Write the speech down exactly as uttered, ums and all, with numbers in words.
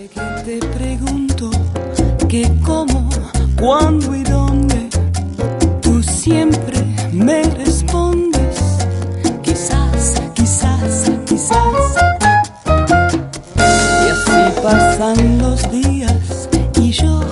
que te pregunto que cómo, cuándo y dónde, tú siempre me respondes, quizás, quizás, quizás. Y así pasan los días y yo